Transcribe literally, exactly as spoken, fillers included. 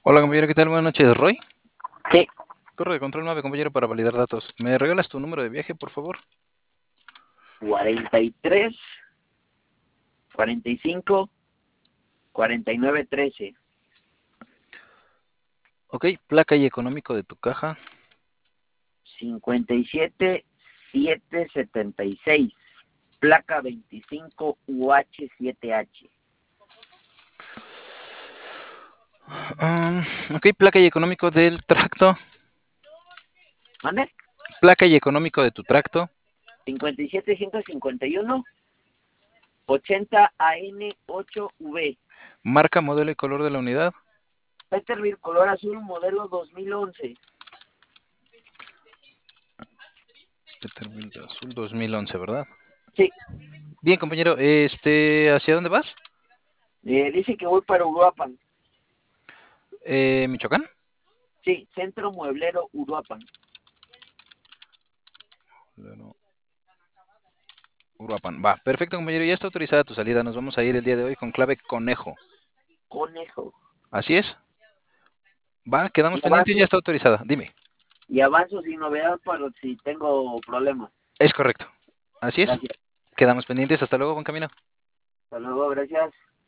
Hola compañero, ¿qué tal? Buenas noches, Roy. Sí, Torre de control nueve, compañero, para validar datos. ¿Me regalas tu número de viaje, por favor? cuarenta y tres, cuarenta y cinco, cuarenta y nueve, trece. Ok, placa y económico de tu caja. cincuenta y siete, setecientos setenta y seis. Placa veinticinco U H siete H. Um, ok, placa y económico del tracto. ¿Mande? Placa y económico de tu tracto. cincuenta y siete, ciento cincuenta y uno, ochenta A N ocho V. Marca, modelo y color de la unidad. Peterbilt color azul, modelo dos mil once. Peterbilt azul dos mil once, ¿verdad? Sí, Bien, compañero, este, ¿hacia dónde vas? eh, dice que voy para Uruapan. Eh, ¿Michoacán? Sí, Centro Mueblero Uruapan. Claro. Uruapan. Va, perfecto, compañero, ya está autorizada tu salida. Nos vamos a ir el día de hoy con clave conejo. Conejo. ¿Así es? Va, quedamos Y pendientes, ya avanzo, está autorizada. Dime. y avanzo sin novedad para si tengo problemas. Es correcto. Así es. Gracias. Quedamos pendientes. Hasta luego, buen camino. Hasta luego, gracias.